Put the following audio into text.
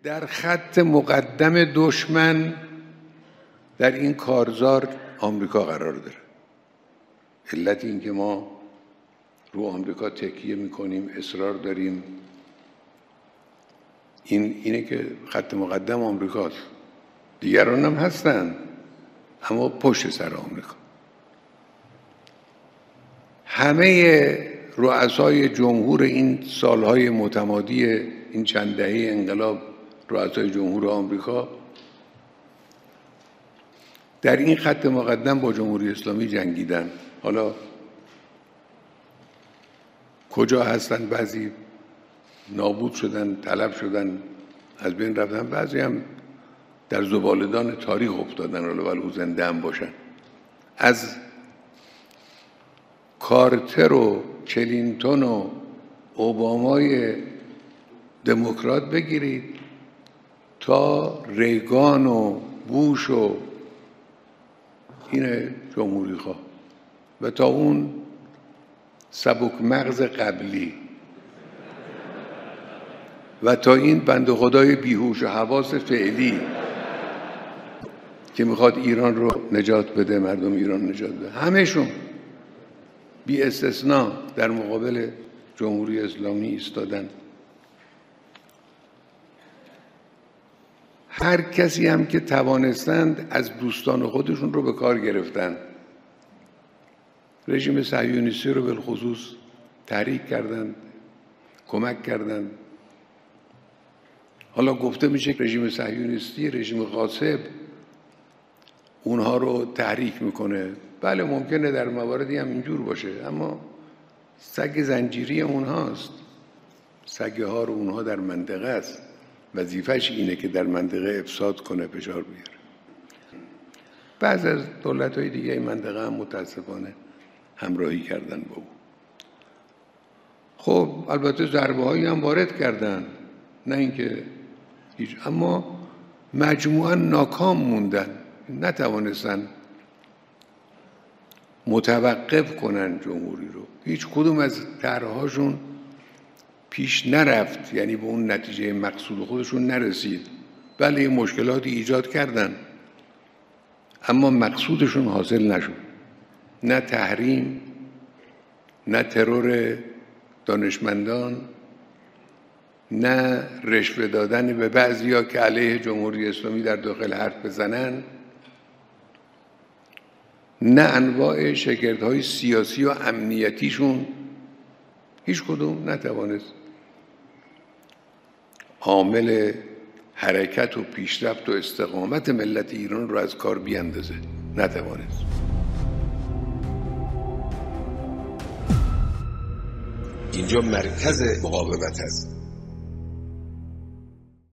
در خط مقدم دشمن در این کارزار آمریکا قرار داره. علت این که ما رو آمریکا تکیه میکنیم، اصرار داریم، اینه که خط مقدم آمریکاست. دیگران هم هستن اما پشت سر آمریکا. همه رؤسای جمهور این سالهای متمادی این چند دهه انقلاب، رؤسای جمهور آمریکا در این خط مقدم با جمهوری اسلامی جنگیدن. حالا کجا هستن؟ بعضی نابود شدن، طلب شدن، از بین رفتن، بعضی هم در زباله‌دان تاریخ افتادن، ولو زنده هم باشن. از کارتر و کلینتون و اوبامای دموکرات بگیرید تا ریگان و بوش و این جمهوری خواه و تا اون سبک مغز قبلی و تا این بنده خدای بیهوش و حواس فعلی که میخواد ایران رو نجات بده، مردم ایران نجات بده، همهشون بی استثناء در مقابل جمهوری اسلامی ایستادن. هر کسی هم که توانستند از دوستان خودشون رو به کار گرفتن. رژیم صهیونیستی رو بالخصوص تحریک کردند، کمک کردند. حالا گفته میشه که رژیم صهیونیستی، رژیم غاصب اونها رو تحریک میکنه. بله ممکنه در مواردی هم اینجور باشه، اما سگ زنجیری اونهاست. سگ ها رو اونها در منطقه است، وظیفش اینه که در منطقه افساد کنه، فشار بیاره. بعض از دولت‌های دیگه این منطقه هم متاسفانه همراهی کردن با او. خب البته ضربه‌هایی هم وارد کردن، نه اینکه هیچ، اما مجموعاً ناکام موندن، نتوانستن متوقف کنن جمهوری رو. هیچ کدوم از طرح‌هاشون پیش نرفت، یعنی به اون نتیجه مقصود خودشون نرسید. بله مشکلاتی ایجاد کردن اما مقصودشون حاصل نشد. نه تحریم، نه ترور دانشمندان، نه رشوه دادن به بعضیا که علیه جمهوری اسلامی در داخل حرف بزنن، نه انواع شگردهای سیاسی و امنیتیشون. هیچ کدوم نتوانست عامل حرکت و پیشرفت و استقامت ملت ایران رو از کار بیاندازه. نتوانست. اینجا مرکز مقاومت است.